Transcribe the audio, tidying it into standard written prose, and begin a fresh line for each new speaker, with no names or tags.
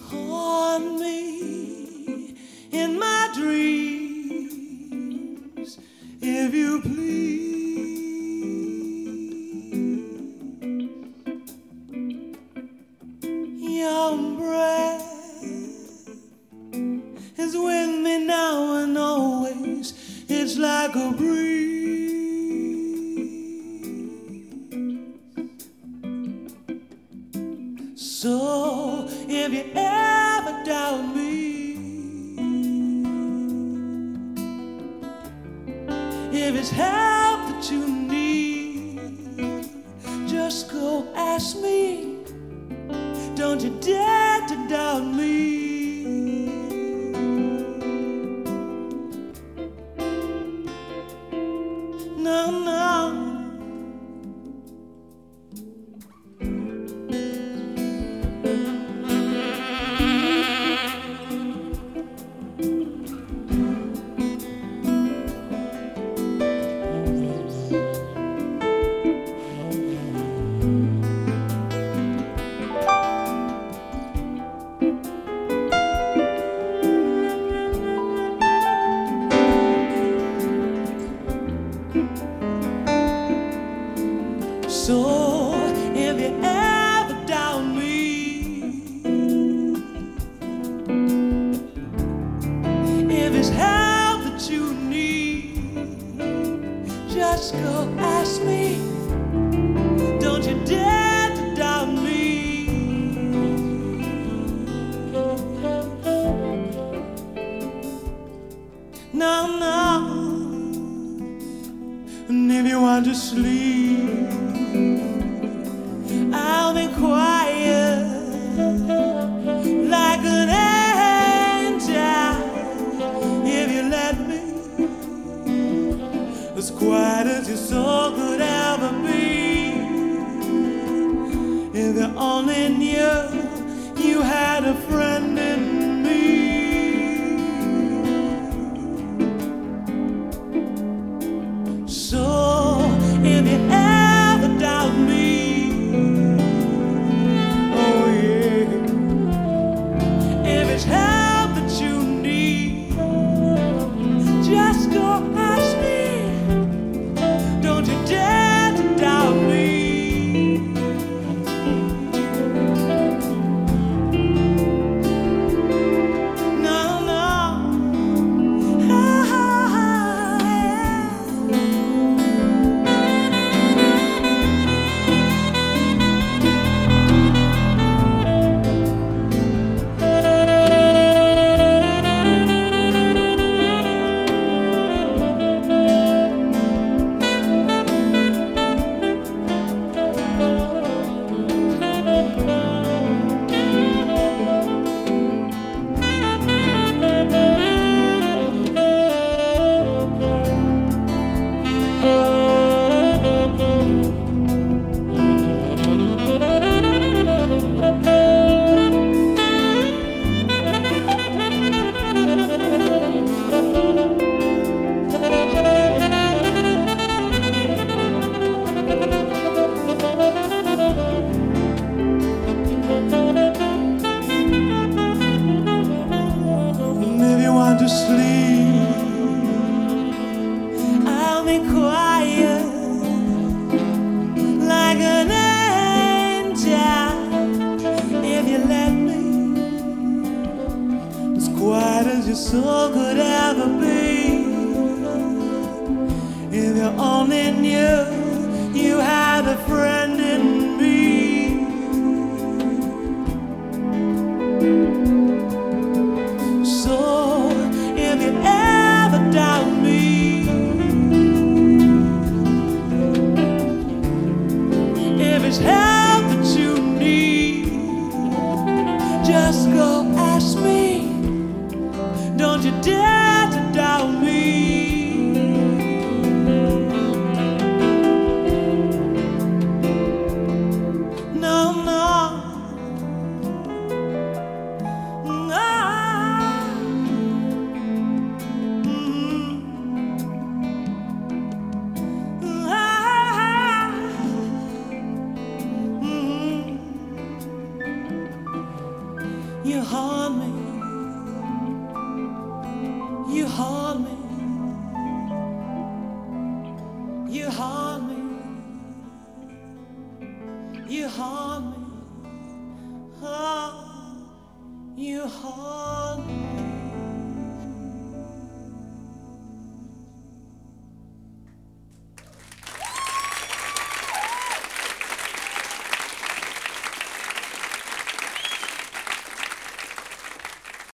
haunt me in my dreams, if you please. Your breath is with me now and always. It's like a breeze. So if you ever doubt me, if it's help that you need, just go ask me. Don't you dare to doubt me. No, no. So if you ever doubt me, if it's help that you need, just go ask me. Don't you dare to doubt me. No, no. And if you want to sleep, I'll be quiet like an angel if you let me. As quiet as your soul could ever be. If you only knew you had a friend in me. So if you ever doubt me, help that you need, just go ask me. Don't you dare to doubt me. No, no. To sleep, I'll be quiet like an angel if you let me. As quiet as your soul could ever be. If you only knew you had a friend in me. Doubt me. If it's help that you need, just go ask me. Don't you dare to doubt me. No, no. You haunt me. You haunt me. You haunt me. You haunt me. Oh, you haunt me.